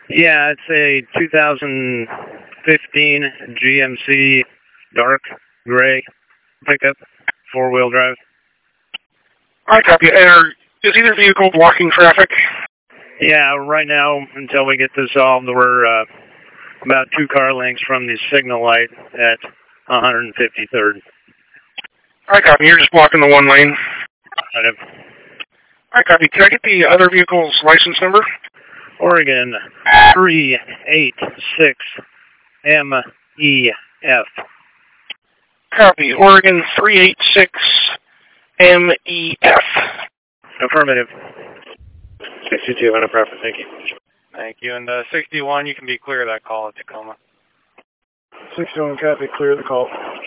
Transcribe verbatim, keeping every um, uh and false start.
Yeah, it's a two thousand fifteen G M C dark gray pickup, four-wheel drive. I copy. Er, is either vehicle blocking traffic? Yeah, right now, until we get this solved, we're uh, about two car lengths from the signal light at one hundred fifty-third. I copy. You're just blocking the one lane. Kind of. I copy. Can I get the other vehicle's license number? Oregon three eight six M E F. Copy. Oregon three eight six M E F. Affirmative. sixty-two, on a proper, thank you. Thank you. And uh, sixty-one, you can be clear of that call at Tacoma. sixty-one, copy, clear the call.